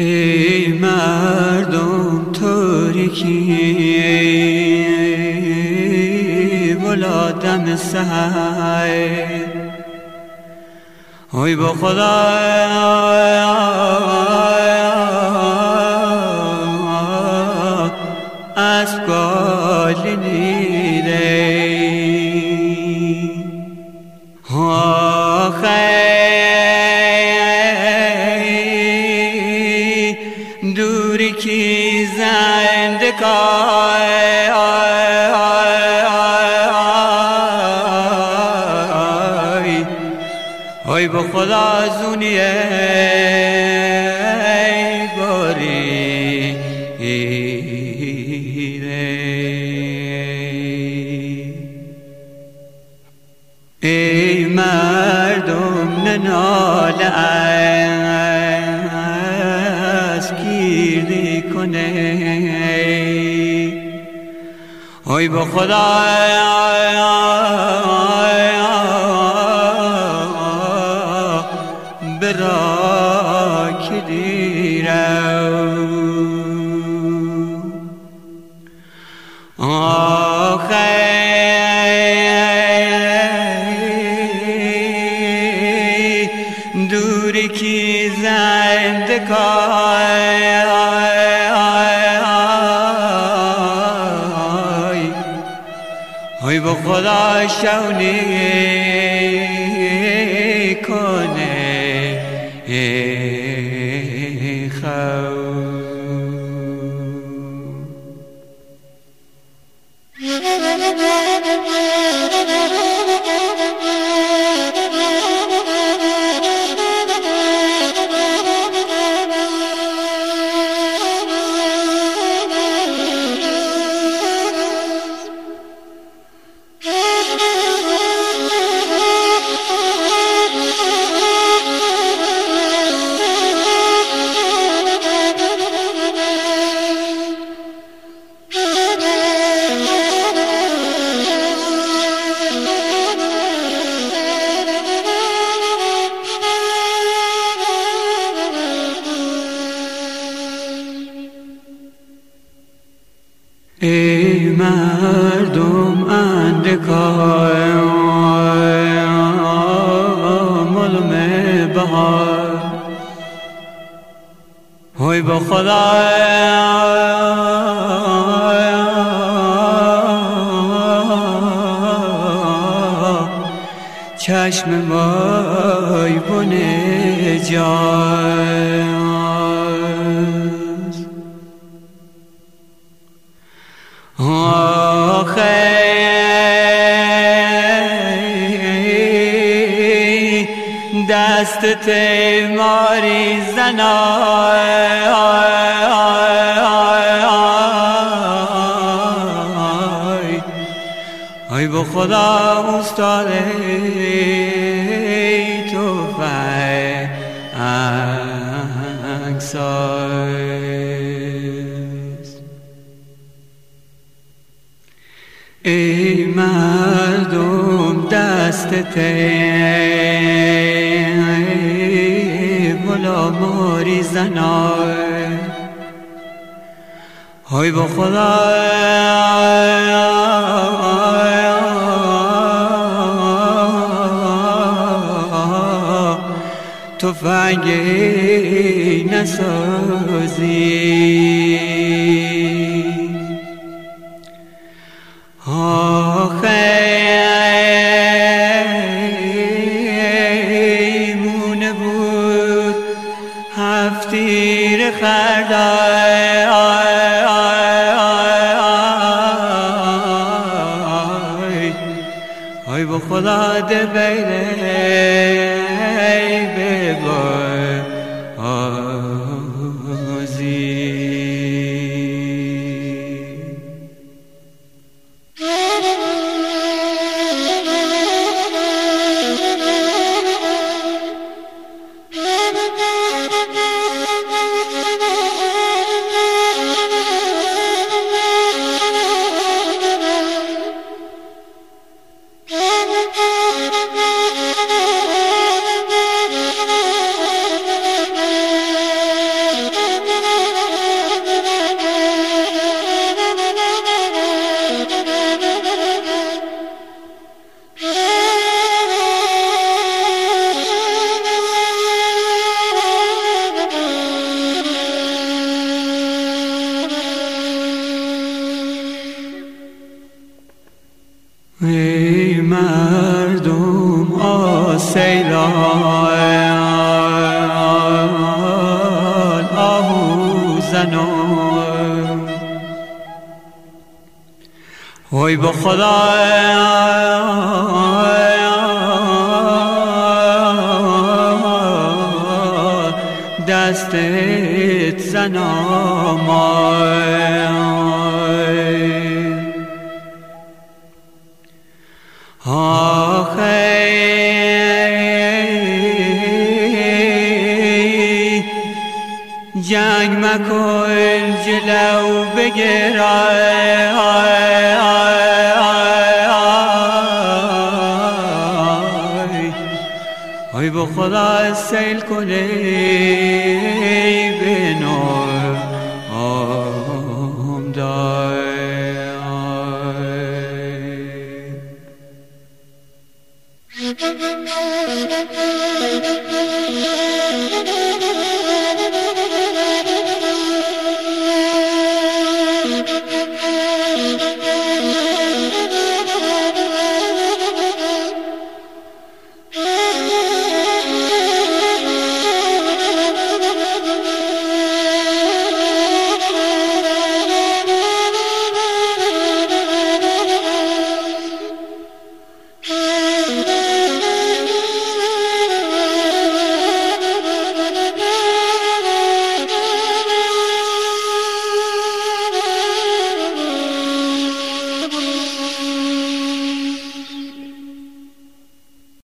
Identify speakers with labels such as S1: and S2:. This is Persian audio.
S1: ای مردم تاریکی بلا دم سحر، ای با خدا اسب گالی نیره دوری کی زنده کای ای با خدا زونیه باری ای مردم نناله از گیردی کنه ای با خدا برا که دوری کی زنده کای ای با خدا شونی کنه ای مردم اندکای ملم بهار ای با خدا چشم مای بونه جای دست تیماری زنای ای با خدا استاد تو انگساز ای مردم دست ملا ماری زنای ای با خدا تفنگی نسازی مونه بود هفتیر خردای ای با خدا دل بیره زنم وای با خدا دستت زنم آخه جنگ مکن جلو بگیر ای با خدا سیل کنی بینو دای
S2: Thank you.